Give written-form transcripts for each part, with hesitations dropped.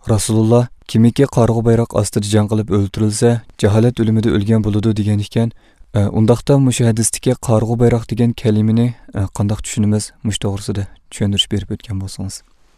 Rasululloh kimiki qarg'u bayroq ostida jang qilib o'ldirilsa, jaholat o'limida o'lgan bo'ladi degan ekan. Undaqda mushu hadisdagi qarg'u bayroq degan kalimani qanday tushunamiz? Mush to'g'risida tushuntirish berib o'tgan bo'lsangiz.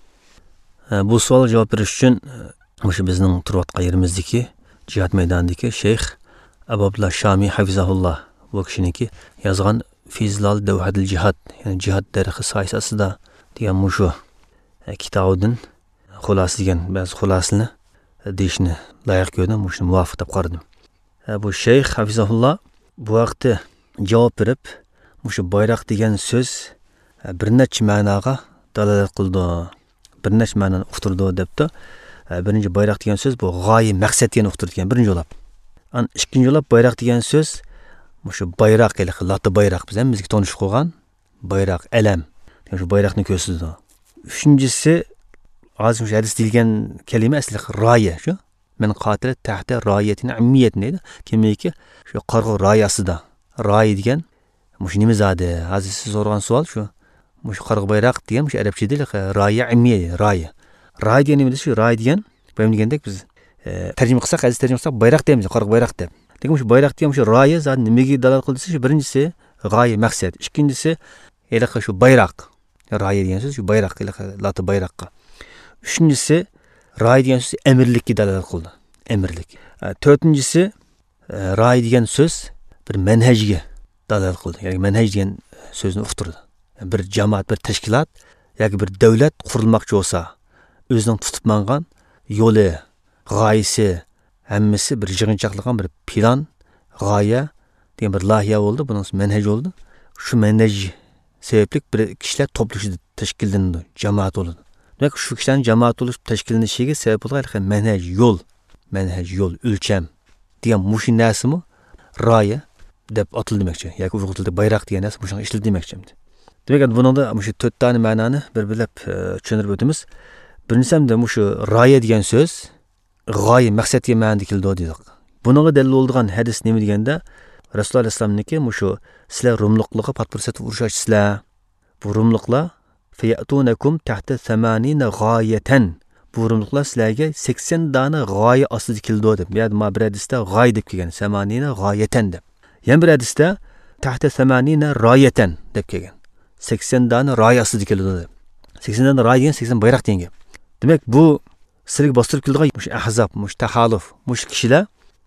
Bu savolga javob berish uchun mushu bizning turayotgan yerimizdagi jihad maydonidagi Sheyx Abu Abdullah Shami hafizahulloh bu kishiniki yozgan Fizlal Davhadil Jihad, ya'ni jihad darixi sayasasida degan mushu kitobidan xulosa degan ba'zi xulosani deyishni loyiq ko'rdim, mushuni muvofiq deb qaradim. Bu Sheyx hafizahulloh bu vaqtda javob berib, mushu bayroq degan so'z bir necha ma'noga dalolat qildi, bir necha ma'noni uqtirdi debdi. Birinchi bayroq degan so'z bu g'oya maqsad degan uqtirgan birinchi yo'lab. Ikkinchi yo'lab bayroq degan so'z mushu bayroq lati bayroq biz hamimizga tonish qo'ygan bayroq alam. Shu bayroqni ko'rsatdi. Uchinchisi hozir shu hadis deyilgan kalima asli roya shu. Men qatil tahta royatin ammiyatni deydi. Kimiki shu qarg'u royasida. Roya degan mush nima zodi? Hozir siz so'ragan savol shu. Mush qarg'u bayroq degan mush arabchada roya ammiyat, roya. Roya degan nima shu? Roya degan bu degandek biz tarjima qilsak, hadis tarjima qilsak bayroq deymiz, qarg'u bayroq deb. Lekin shu bayroq degan shu roya zodi nimaga dalolat qildi? Shu birinchisi g'oya maqsad, ikkinchisi elaqa shu bayroq. Roya degan so'z shu bayroq lati bayroqqa. Uchinchisi roya degan so'z emirlikka dalolat qildi. Emirlik. To'rtinchisi roya degan so'z bir manhajga dalolat qildi. Ya'ni manhaj degan so'zni uqtirdi. Bir jamoat, bir tashkilot yoki bir davlat qurilmoqchi bo'lsa, o'zining tutib mangan yo'li, g'oyasi hammasi bir yig'inchoqligan bir plan, g'oya degan bir loyiha bo'ldi, buning manhaj bo'ldi. Shu manhaj sababli bir kishilar to'plashib tashkillandi, jamoat bo'ldi. Demak, shu kishilarning jamoat bo'lib tashkillanishiga sabab bo'lgan manhaj yo'l, o'lcham degan mush narsami roya deb atildi demoqchi. Yoki uyg'ur tilida bayroq degan narsa mushunga ishlatildi demoqchi. Demak, buningda shu 4 ta ma'noni bir-birlab tushuntirib o'tamiz. Birinchisi mushu roya degan so'z g'oya maqsadga ma'noda keldi dedik. Buningga dalil bo'lgan hadis nima deganda Rasululloh alayhisolamniki mushu sizlar rumliqlarga patpursatib urush ochsizlar. Bu rumliqlar fiyatunakum tahta 80 g'oyatan. Bu rumliqlar sizlarga 80 dona g'oya ostida keldi deb. Yani ma bir hadisda g'oya deb kelgan, 80 g'oyatan deb. Yana bir hadisda tahta 80 royatan deb kelgan. 80 dona roya ostida keldi deb. 80 dona roya degan 80 bayroq degan. Demak, bu sizlarga bostirib kelgan mush ahzab, mush tahaluf, mush kishilar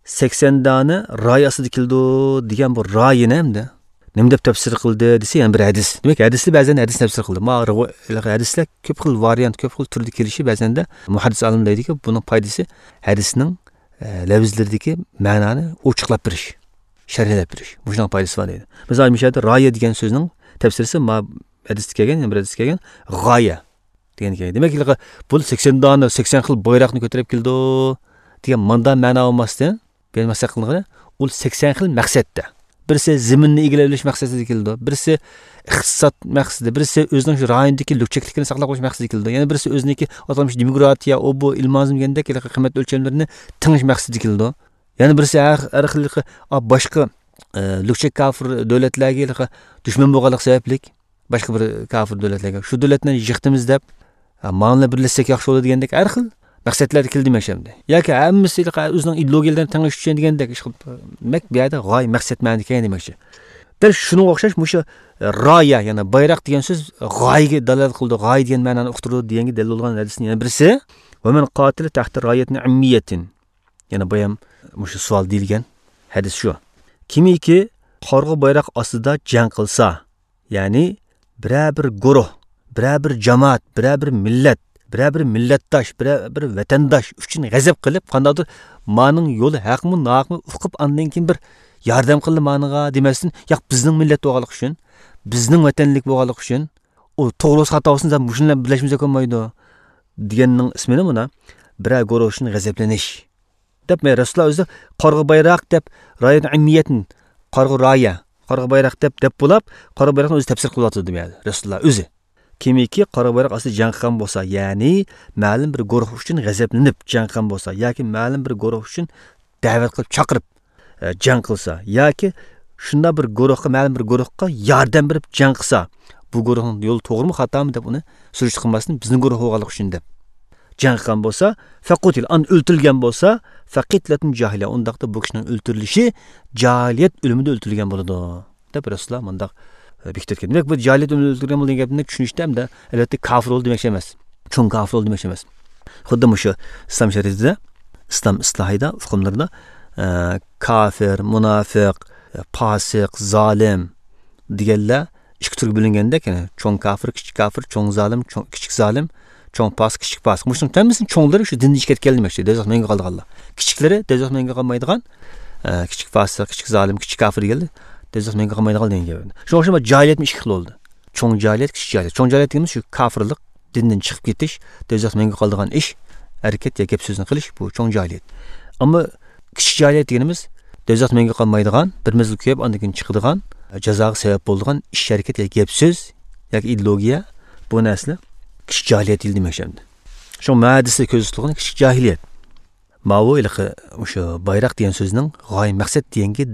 80 dona roya ostida keldi degan bu royini hamda nima deb tafsir qildi desa, yana bir hadis. Demak, hadisni ba'zan hadis tafsir qildi. Hadislar ko'p xil variant, ko'p xil turda kelishi ba'zanda muhaddis olimlar deydiki, buning foydasi hadisning lafzlaridagi ma'noni ochiqlab berish, sharhlab berish. Buning foydasi bor deydi. Masalan, mishada roya degan so'zning tafsirisi hadisda kelgan, yana bir hadisda kelgan g'oya degan ekan. Demak, bu 80 dona 80 xil bayroqni ko'tarib keldi degan manda ma'no olmasdan, bermasa qilgani, u 80 xil maqsadda. Birisi zaminni egallab olish maqsadida keldi, birisi iqtisod maqsadida, birisi o'zining shu rayondagi lukchaklikni saqlab qolish maqsadida keldi. Yana birisi o'ziniki atalmish demokratiya, bu ilmozim degandek qiymat o'lchamlarini tingish maqsadida keldi. Yana birisi har xil boshqa lukchak kafir davlatlarga dushman bo'lganlik sababli boshqa bir kafir davlatlarga shu davlatni yig'timiz deb ma'nolar birlashsak yaxshi bo'ladi degandek har xil maqsadlar keldi demakshimdi. Yoki hammasi o'zining ideologiyalaridan tanlash uchun degandek ish qilib, demak bu yerda g'oya maqsad ma'noda ekan demoqchi. Dal shunga o'xshash mushu roya, ya'ni bayroq degan so'z g'oyaga dalolat qildi, g'oya degan ma'noni uqtirdi deganga dalil bo'lgan hadisning yana birisi va men qatil tahta royatni ammiyatin. Yana bu ham mushu savol deyilgan hadis shu. Kimiki qarg'u bayroq ostida jang qilsa, ya'ni bir guruh, bir jamoat, bir millat, bir millatdosh, bir vatandosh uchun g'azab qilib, qandaydir ma'ning yo'li haqmi, naqmi uqib andan keyin bir yordam qildi ma'niga demasdan, yo'q bizning millat bo'lganlik uchun, bizning vatanlik bo'lganlik uchun, u to'g'ri xatosini ham shunlar birlashmay qo'ymaydi deganning ismini buna bir guruh uchun g'azablanish deb Rasululloh o'zi qarg'u bayroq deb royat ammiyatni qarg'u roya, qarg'u bayroq deb bo'lib, qarg'u bayroqni o'zi tafsir qilyapti deydi Rasululloh o'zi. Kimiki qarg'u bayroq ostida jang qilgan bo'lsa, ya'ni ma'lum bir guruh uchun g'azablanib jang qilgan bo'lsa, yoki ma'lum bir guruh uchun da'vat qilib chaqirib jang qilsa, yoki shunda bir guruhga, ma'lum bir guruhga yordam berib jang qilsa, bu guruhning yo'li to'g'rimi, xatomi deb uni surishtirib qilmasdan bizning guruh bo'lganlik uchun deb. jang qilgan bo'lsa, faqutil an o'ltirilgan bo'lsa, faqitlatun jahiliya. Undaqda bu kishining o'ltirilishi jahiliyat o'limida o'ltirilgan bo'ladi. Deb Rasululloh mundaq bekitgan. Demak, bu jahiliyat o'limida o'ltirilgan bo'lgan gapni tushunishda hamda albatta kafir bo'ldi demoqchi emas. Cho'ng kafir bo'ldi demoqchi emas. Xuddi shu islom shariatida, islom islohida, hukmlarida kafir, munofiq, fosiq, zolim deganlar ikki turga bo'linganda, ya'ni cho'ng kafir, cho'ng zolim, kichik zolim, cho'ng fosiq, kichik fosiq. Mushning hammasini cho'nglari shu dinni ichga ketgan demoqchi. Dozoq menga qolganlar. Kichiklari dozoq menga qolmaydigan, kichik fosiq, kichik zolim, kichik kafir deganlar dozoq menga qolmaydigan degan gap. Shuning uchun jahiliyatmi ikki xil bo'ldi. Cho'ng jahiliyat, kichik jahiliyat. Cho'ng jahiliyat degimiz shu kafirlik, dindan chiqib ketish, dozoq menga qoldigan ish, harakat yoki gap so'zni qilish bu cho'ng jahiliyat. Ammo kichik jahiliyat deganimiz dozoq menga qolmaydigan, bir mezgil ko'yib ondan keyin chiqadigan, jazoga sabab bo'lgan ish harakat yoki gap so'z yoki ideologiya bu narsa kichik jahiliyat deyildi demoqchi. Shu ma'disda ko'z tutilgan kichik jahiliyat. Ma'vo ilqi o'sha bayroq degan so'zning g'oya maqsad deganga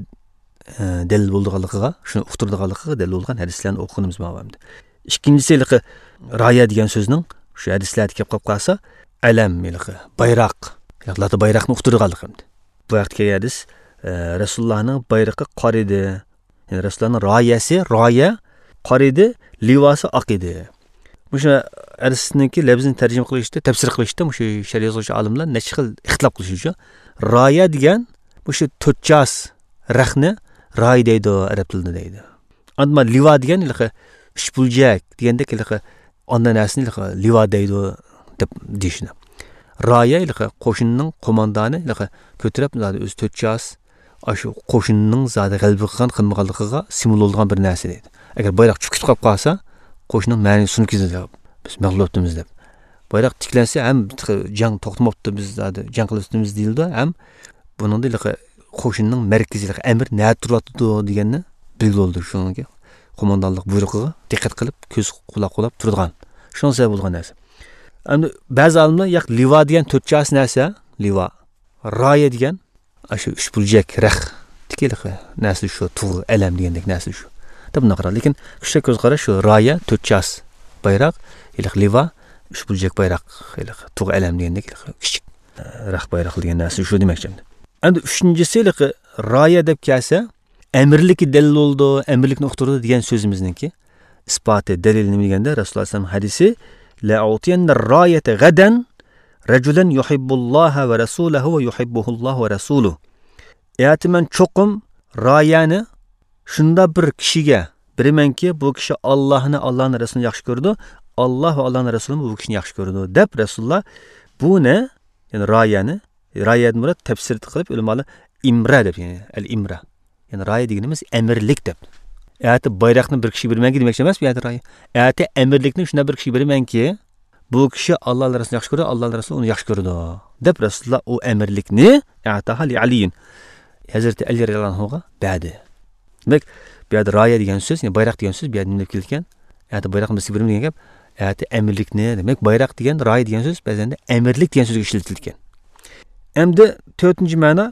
dalil bo'lganligiga, shuni uqtirdiganligiga dalil bo'lgan hadislarni o'qiganimiz ma'lumda. Ikkinchisi ilqi raya degan so'zning shu hadislarda kelib qolsa, alam ilqi bayroq, yo'qlarda bayroqni uqtirdiganligi. Bu vaqtga hadis Rasulullohning bayrog'i qor edi. Yani Rasulullohning rayasi, raya qor edi, livosi oq edi. Musha hadisniki lafzini tarjima qilishda, tafsir qilishda musha shariat yozuvchi olimlar necha xil ixtilof qilishuvchi. Raya degan musha to'rtchas raxni ray deydi, arab tilida deydi. Ammo liva degan ishbuljak deganda ondan narsani liva deydi deb deyishni. Raya qo'shinning qo'mondoni ko'tarib o'z to'rtchas shu qo'shinning zodi g'alaba qilgan qilmaganligiga simvol bo'lgan bir narsa deydi. Agar bayroq cho'kib qolib qolsa, qo'shinning ma'nosi sunkiz deb biz mag'lubimiz deb. Bayroq tiklansa ham jang to'xtamabdi, biz zodi jang qilishimiz deyildi, ham buning qo'shinning markaziy amir nima turadi deganni bildi shunga. Qo'mondonlik buyrug'iga diqqat qilib, ko'z quloq qilib turgan. Shunga sabab bo'lgan narsa. Endi ba'zi olimlar yo'q liva degan to'rtchas narsa, liva. Raya degan shu ishbuljak rax tikiliq narsa shu tug'i alam degandek narsa shu. Deb naqara, lekin kishi ko'z qarash shu raya to'rtchas bayroq, liva ishbuljak bayroq, tug'i alam degandek kichik rax bayroq degan narsa shu demoqchi. Endi uchinchisi raya deb kelsa, amirlik dalil bo'ldi, amirlikni uqtirdi degan so'zimizniki isboti dalil nima deganda Rasululloh sollallohu alayhi vasallam hadisi la utiyanna rayata gadan rajulan yuhibbulloha va rasulahu va yuhibbuhulloh va rasuluhu. Aytiman cho'qim rayani shunda bir kishiga berimanki, bu kishi Allohni, Allohning rasulini yaxshi ko'rdi, Alloh va Allohning rasulini bu kishini yaxshi ko'rdi deb Rasululloh buni, ya'ni rayani murod tafsir qilib ulamlar imra deb, ya'ni al-imra. Yani raya deganimiz emirlik deb. Ayati bayroqni bir kishi bermanki demoqchi emas, bu yerda raya. Ayati emirlikni shuna bir kishi bermanki, bu kishi Alloh rasulini yaxshi ko'radi, Alloh rasuli uni yaxshi ko'radi deb Rasululloh u emirlikni ayataha li aliyin. Hazrati Ali radhiyallohu anhuga berdi. Demak, bu yerda raya degan so'z, ya'ni bayroq degan so'z bu yerda nima kelgan? Ayati bayroqni bizga bermaydi degan gap. Ayati emirlikni, demak bayroq degan, raya degan so'z ba'zanda emirlik degan so'zga ishlatilgan. Endi 4-chi ma'no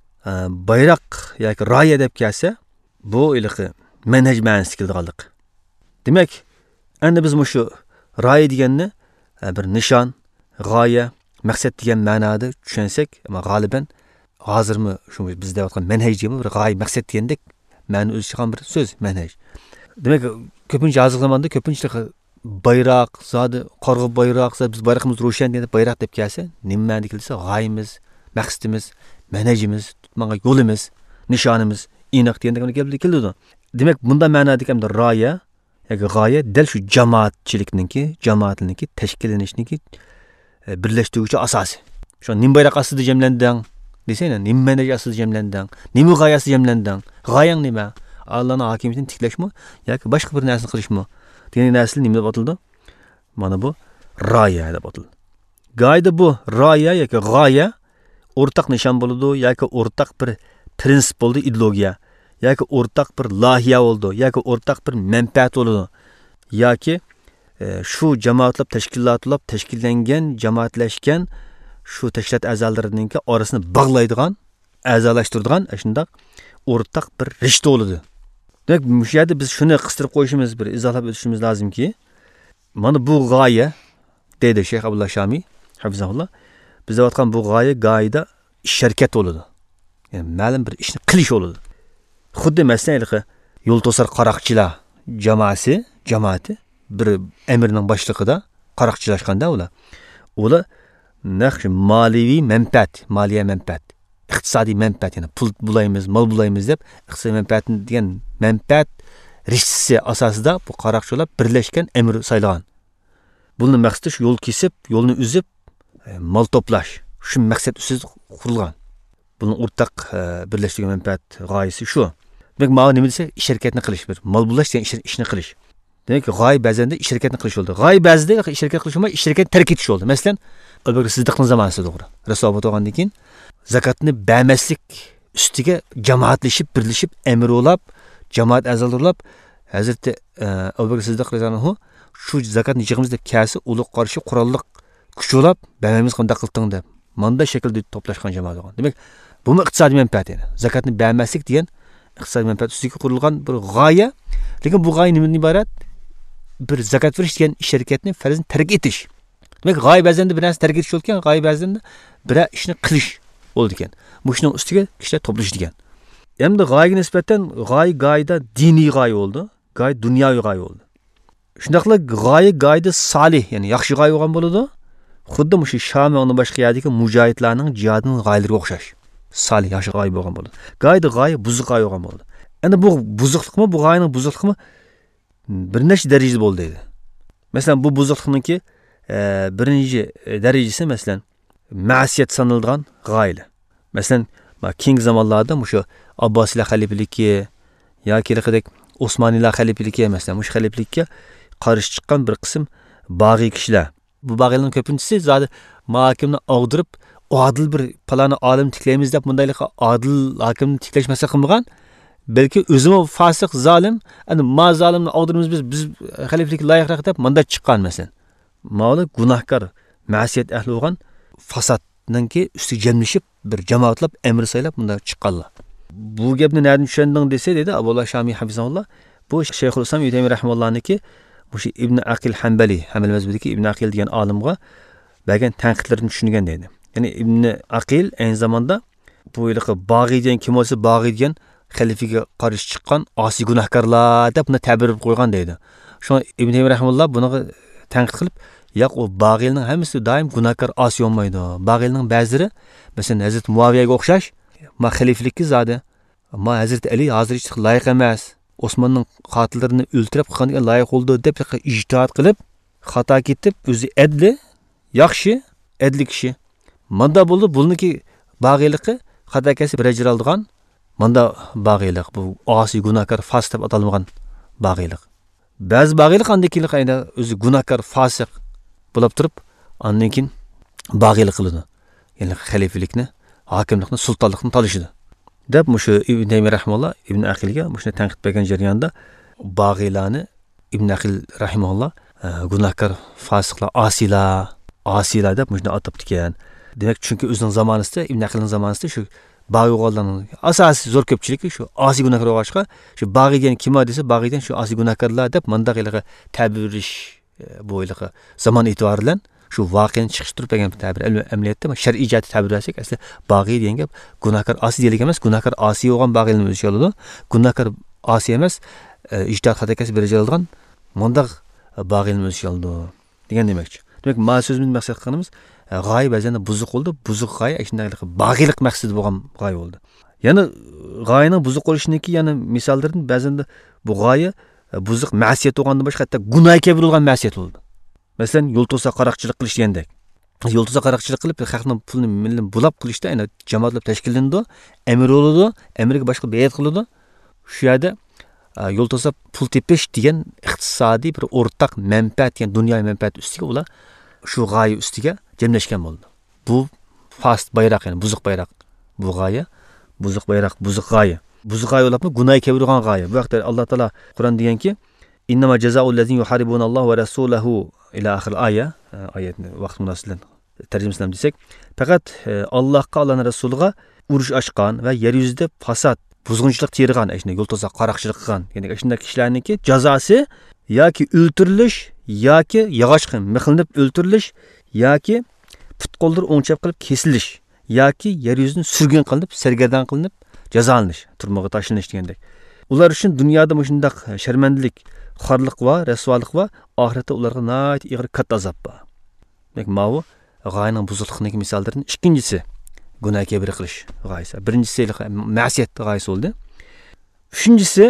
bayroq yoki raya deb kelsa, bu manhaj ma'nosida keladiganlik. Demak, endi biz shu raya deganni bir nishon, g'oya, maqsad degan ma'noda tushunsak, ammo g'oliban hozirmi shu bizda aytgan manhaj degan bir g'oya, maqsad degandek ma'no o'z chiqqan bir so'z manhaj. Demak, ko'pincha hozirgi zamonda ko'pincha bayroq, zodi qorg'u bayroq, biz bayroqimiz ro'shan deganda bayroq deb kelsa, nima ma'noda kelsa, g'oyamiz, maqsadimiz, manhajimiz, tutmagan yo'limiz, nishonimiz, aniq deganda keldi. Demak, bunda ma'nodagi hamda raya yoki g'oya dal shu jamoatlikniki tashkillanishninki birlashtiruvchi asosi. Shu nim bayroq ostida jamlanding desang, nim manhaj ostida jamlanding, nim g'oya ostida jamlanding. G'oyang nima? Allohning hokimiyatini tiklashmi yoki boshqa bir narsani qilishmi? Degan narsani nima deb ataldi? Mana bu raya deb ataldi. G'oyada bu raya yoki g'oya o'rtaq nishon bo'ladi yoki o'rtaq bir prinsip bo'ldi, ideologiya yoki o'rtaq bir loyiha bo'ldi yoki o'rtaq bir manfaat bo'ladi yoki shu jamoatlab tashkillangan, jamoatlashgan shu tashkilot a'zolarining orasini bog'laydigan, a'zolashtiradigan shundoq o'rtaq bir rishta bo'ladi. Demak, bu yerda biz shuni qistirib qo'yishimiz, bir izohlab o'tishimiz lozimki, mana bu g'oya deydi Shayx Abdullah Shami, hafizahulloh biz deyotgan bu g'oyada ish harakat bo'ladi. Ya'ni ma'lum bir ishni qilish bo'ladi. Xuddi masalan yo'l to'sar qaroqchilar jamoati bir amirning boshlig'ida qaroqchilashganda ular naqsh moliyaviy manfaat, iqtisodiy manfaat, ya'ni pul bulaymiz, mol bulaymiz deb iqtisodiy manfaatni degan manfaat rishsi asosida bu qaroqchilar birlashgan amir saylagan. Buning maqsadi shu yo'l kesib, yo'lni uzib, mol to'plash. Shu maqsad ustida qurilgan. Buning o'rtaq birlashtirgan manfaat g'oyasi shu. Demak, mana nima desa, ish harakatni qilish, bir mol bulash degan ishni qilish. Demak, g'oya ba'zanda ish harakatni qilish bo'ldi. G'oya ba'zida ish harakat qilish bo'lmay, ish harakatni tark etish bo'ldi. Masalan, Abu Bakr Siddiqning zamonasida to'g'ri. Rasululloh bo'lgandan keyin zakatni bermaslik ustiga jamoatlashib, birlashib, amir bo'lib, jamoat a'zolari bo'lib, Hazrati Abu Bakr Siddiq radhiyallohu anhu shu zakatni yig'imiz deb kelsa, ular qarshi qurolliq kuch bo'lib, bermaymiz qanday qilding deb. Manda shaklda to'plashgan jamoat bo'lgan. Demak, bu iqtisodiy manfaat edi. Zakatni bermaslik degan iqtisodiy manfaat ustiga qurilgan bir g'oya. Lekin bu g'oya nimadan iborat? Bir zakat verish degan ish harakatni farzini tark etish. Demak, g'oya ba'zanda bir narsa tark etish bo'lgan, g'oya ba'zanda bir ishni qilish bo'ldi ekan. Bu ishning ustiga kishilar to'plash degan. Endi g'oyaga nisbatan g'oyada diniy g'oya bo'ldi, g'oya dunyoviy g'oya bo'ldi. Shundaqla g'oyada solih, ya'ni yaxshi g'oya bo'lgan bo'ladi. Xuddi shu Sham va boshqa yerdagi mujohidlarning jihodining g'oyalariga o'xshash. Solih, yaxshi g'oya bo'lgan bo'ladi. G'oya buzuq g'oya bo'lgan bo'ladi. Endi bu buzuqlikmi, bu g'oyaning buzuqlikmi bir nechta darajada bo'ldi deydi. Masalan, bu buzuqlikniki birinchi darajasi masalan ma'siyat sanaladigan g'oyalar. Masalan, keyingi zamonlarda shu Abbosiylar xalifaligi yoki Osmoniylar xalifaligi masalan, shu xalifalikka qarshi chiqqan bir qism bag'iy kishilar. Bu bag'iylarning ko'pinchisi zodi mahkamni og'dirib, adil bir palani olim tiklaymiz deb bundaylik adil hokimni tiklash masala qilmagan. Belki o'zimi fasiq, zolim, ana ma zolimni og'dirimiz biz xalifalik loyiqroq deb manda chiqqan masalan. Ma'lum gunohkor, ma'siyat ahli bo'lgan fasodninki ustiga jamlashib bir jamoatlab amr saylab bunda chiqqanlar. Bu gapni nereden tushunding desa dedi Abdullah Shami hafizahulloh. Bu Shayxul Islam Ibn Taymiyyah rahimahullohniki bu Ibn Aqil Hanbali, Hanbali mazhabidagi Ibn Aqil degan olimga bergan tanqidlarini tushungan dedi. Ya'ni Ibn Aqil aynı zamanda bu yilqi bag'iy degan kim bo'lsa bag'iy degan xalifaga qarshi chiqqan osiy gunohkorlar deb buni ta'bir qo'ygan dedi. Shu Ibn Taymiyyah rahimahulloh buni tanqid qilib, yo'q, u bag'iyning hammasi doim gunohkor osiy olmaydi. Bag'iyning ba'zilari masalan Hazrat Muaviyaga o'xshash ma xalifalikka zodi ma Hazrat Ali hozir hech loyiq emas. Osmonning qotillarini o'ltirib qilganiga loyiq bo'ldi deb ijtihod qilib, xato ketib, o'zi adli, yaxshi, adli kishi. Manda bo'ldi, buniki bag'iylikqa xato kelsa bir ajr oladigan. Manda bag'iylik bu osiy gunohkor fasiq deb atalmagan bag'iylik. Ba'zi bag'iylik andakilik ayda o'zi gunohkor fasiq bo'lib turib, ondan keyin bag'iylik qiladi. Ya'ni xalifalikni, hokimlikni, sultonlikni talishidi. Deb shu Ibn Taymiyyah rahimahulloh Ibn Aqilga shuni tanqid bergan jarayonda bag'iylarni Ibn Aqil rahimahulloh gunohkor, fasiqlar, osiylar deb shuni atabdi ekan. Demak, chunki o'zining zamonasida Ibn Aqilning zamonasida shu bag'iylarning asosiy zo'r ko'pchiligi shu osiy gunohkor bo'lishqa, shu bag'iy degan kim desa, bag'iydan shu osiy gunohkorlar deb mandaqiliga ta'birish bo'yicha zamon e'tibori bilan shu voqeani chiqishtirib bergan ta'bir amaliyotda shar'iy jihatdan ta'bir bersak, asli bag'iy degan gap gunohkor osiy delik emas, gunohkor osiy bo'lgan bag'iyni o'zi oladi. Gunohkor osiy emas, ijtihod xatokasi bir olgan mandaq bag'iyni o'zi oladi degan demakchi. Demak, ma so'zimiz maqsad qilganimiz g'oya ba'zan buzuq bo'ldi, buzuq g'oya shunday bag'iylik maqsadi bo'lgan g'oya bo'ldi. Yana g'oyaning buzuq bo'lishiniki yana misollardan ba'zan bu g'oya buzuq ma'siyat bo'lgandan boshqa hatto gunohga bo'lgan ma'siyat bo'ldi. Masalan, yo'l to'sa qaroqchilik qilish degandek. Yo'l to'sa qaroqchilik qilib, xalqning pulini millan bulab qilishda ayni jamoatlab tashkillandi, amir bo'ladi, amirga boshqa bayat qiladi. Shu yerda yo'l to'sa pul tepish degan iqtisodiy bir o'rtaq manfaat, ya'ni dunyoviy manfaat ustiga ular shu g'oya ustiga jamlashgan bo'ldi. Bu fast bayroq, ya'ni buzuq bayroq. Bu g'oya buzuq bayroq, buzuq g'oya. Buzuq g'oya bo'lib, gunohga kelgan g'oya. Bu vaqtda Alloh taolo Qur'on deganki, innama jazaa'ul ladzina yuharibuna Alloh va rasulahu ila oxir oyatni vaqt munosabati tarjimaslam desak, faqat Allohga, Allohning rasuliga urush ochgan va yer yuzida fasod, buzg'unchilik tergan, shunday yo'l to'sa qaroqchilik qilgan, ya'ni shunday kishilarniki jazosi yoki o'ltirilish yoki yog'ochqa mixlanib o'ltirilish yoki qo'ldir o'ngchab qilib kesilish yoki yer yuzini surgun qilinib sargardon qilinib jazolanish turmaga tashlanish degandek ular uchun dunyoda shundoq sharmandalik xorliq va rasvolik va oxiratda ularga nihoyat og'ir katta azob bor demak mau g'oyaning buzilishligining misollaridan ikkinchisi gunoh kabira qilish g'oyasi birinchisi ma'siyat g'oyasi bo'ldi uchinchisi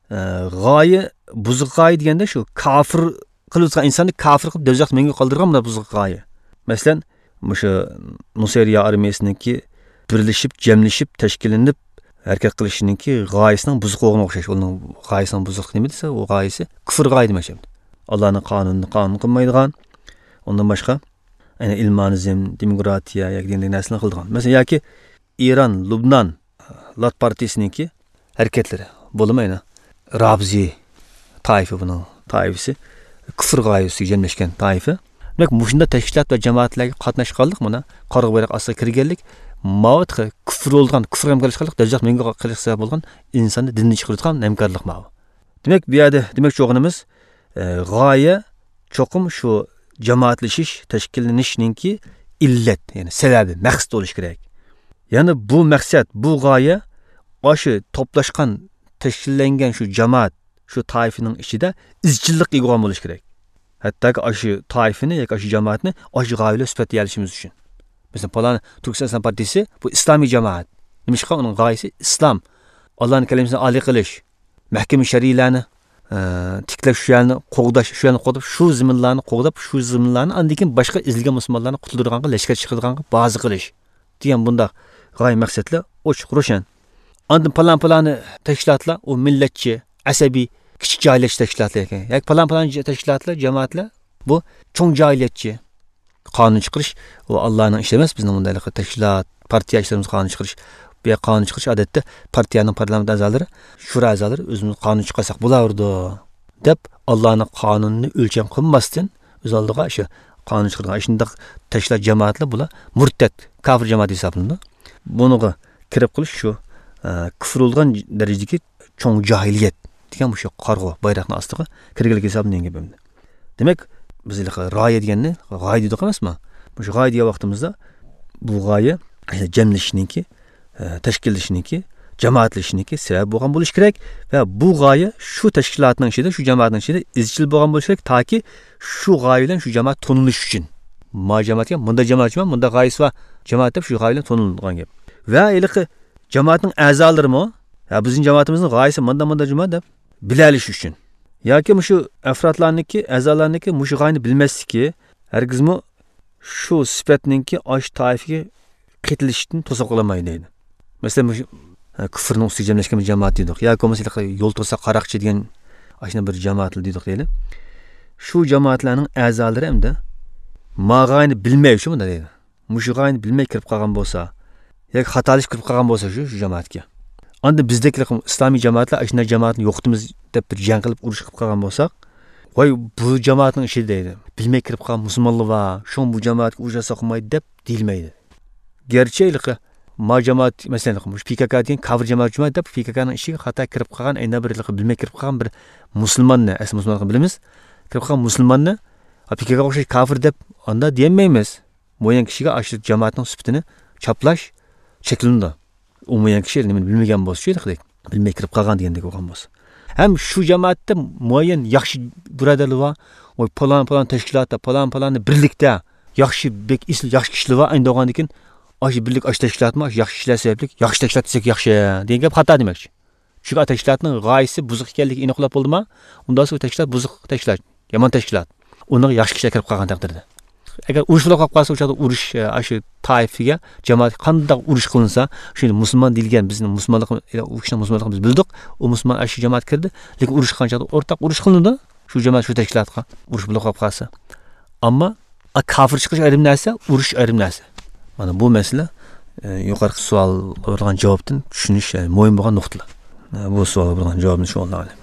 g'oya buzuq g'oya deganda shu kofir qiluvchigan insonni kofir qilib do'zaxga menga qoldirgan bunday buzuq g'oya masalan o'sha Nusayriya armiyasiniki birlashib jamlashib tashkillanib harakat qilishiniki g'oyasining buzuqlig'iga o'xshash uning g'oyasining buzuq nima desa u g'oyasi kufr g'oya demoqchi allohning qonunini qonun qilmaydigan undan boshqa ilmonizm demokratiya yoki narsalarni qildigan masalan yoki Iran Lubnan Lat partiyasiniki harakatlari bo'lmaydi Rabzi toifa buning toifasi kufr g'oyasiga jamlashgan toifa demak mushunda tashkilot va jamoatlarga qatnashganlik mana qorg'i bayroq ostiga kirganlik mavt kufr bo'lgan kufr hamkorlik do'zax menga qilish sabab bo'lgan insonni dindan chiqaradigan hamkorlik mav demak bu yerda demoqchi bo'lganimiz g'oya cho'qim shu jamoatlashish tashkillanishninki illat ya'ni sababi maqsad bo'lishi kerak ya'ni bu maqsad bu g'oya o'sha to'plashgan tashkillangan shu jamoat shu toifaning ichida izchillik qilgan bo'lishi kerak hattoki shu toifani yoki shu jamoatni shu g'oyalar sifatida olishimiz uchun masalan falan Turkiston Islom partiyasi bu islomiy jamoat nimishqa uning g'oyasi islom Allohning kalimasini oliy qilish mahkam shariyalarni tiklash shu yerni qo'g'dash shu yerni qo'g'dab shu zaminlarni qo'g'dab shu zaminlarni andan keyin boshqa izilgan musulmonlarni qutuldirganga lashkar chiqardiganga baza qilish degan bunday g'oya maqsadlar ochiq ro'shan andan falan tashkilotlar u millatchi asabiy kichik joylashish tashkilotlar ekan yoki falan tashkilotlar jamoatlar bu cho'ng joylatchi qonun chiqarish u Allohning ishi emas bizning bunday tashkilot partiya ishlarimiz qonun chiqarish bu qonun chiqarish odatda partiyaning parlament a'zolari shura a'zolari o'zimiz qonun chiqarsak bo'lardi deb Allohning qonunini o'lcham qilmasdan o'z oldiga shu qonun chiqargan shunday tashkilot jamoatlar bular murtad kofir jamoat hisoblanadi buniga kirib qilish shu kufr bo'lgan darajadagi cho'ng jahiliyat degan bu shu qarg'u bayroqning ostiga kirganlik hisoblangan gap endi demak biz g'oya deganni g'oya dedik emasmi shu g'oya degan vaqtimizda bu g'oya jamlashishniki tashkillashishniki jamoatlashishniki sabab bo'lgan bo'lishi kerak va bu g'oya shu tashkilotning ichida shu jamoatning ichida izchil bo'lgan bo'lishi kerak toki shu g'oya bilan shu jamoat to'nilish uchun jamoatga bunday jamoatchiman bunday g'oyasi va jamoat deb shu g'oya bilan to'nilgan gap va jamoatning a'zolarimi bizning jamoatimizning g'oyasi bunday jamoat deb bilalish uchun yoki shu afrodlarniki a'zolarniki shu g'oyani bilmasligi hargizmi shu sifatninki osh toifaga qitilishdan to'sib qolamaydi deydi masalan kufrning ustiga jamlashgan bir jamoat dedik yoki masalan yo'l to'sa qaroqchi degan ashuna bir jamoatlar dedik deydi shu jamoatlarning a'zolari hamda g'oyani bilmay shu bunda deydi shu g'oyani bilmay kirib qolgan bo'lsa yoki xatolashib kirib qolgan bo'lsa shu jamoatga anda bizdagi islomiy jamoatlar shunday jamoatni yo'qitamiz deb bir jang qilib urush qilib qolgan bo'lsak voy bu jamoatning ishi deydi bilmay kirib qolgan musulmonlar va shu bu jamoatga urush qilmaydi deb deyilmaydi garchi jamoat masalan PKK degan kofir jamoat deb PKKning ishiga xato kirib qolgan aynan bir bilmay kirib qolgan bir musulmonni asli musulmonni bilamiz kirib qolgan musulmonni PKK o'xshash kofir deb unda deyolmaymiz mo'yan kishiga shu jamoatning sifatini choplash cheklandi umumiy kishi nimani bilmagan bo'lsa shu bilmay kirib qolgan degandek bo'lgan bo'lsa ham shu jamoatda muayyan yaxshi birodarlar va palon tashkilotda palonni birlikda yaxshi kishilar va endi o'g'andan keyin osh birlik osh tashkilotmi yaxshi ishlar sababli yaxshi tashkilot desak yaxshi degan gap xato demoqchi chunki tashkilotning g'oyasi buzuq ekanligi aniqlab bo'ldimi undan so'ng tashkilot buzuq tashkilot yomon tashkilot uni yaxshi kishilar kirib qolgan taqdirda agar urush bo'lib qolsa o'sha urush shu toifaga jamoat qanday urush qilinsa shu musulmon deyilgan bizni musulmonlik u kishini musulmonligimiz bildik u musulmon shu jamoat kirdi lekin urush qanchalik o'rtaq urush qilindi shu jamoat shu tashkilotga urush bo'lib qolsa ammo kofir chiqish ayrim narsa urush ayrim narsa mana bu masala yuqorgi savol bo'lgan javobdan tushunish mo'yin bo'lgan nuqtalar bu savol bo'lgan javobni shu o'rnida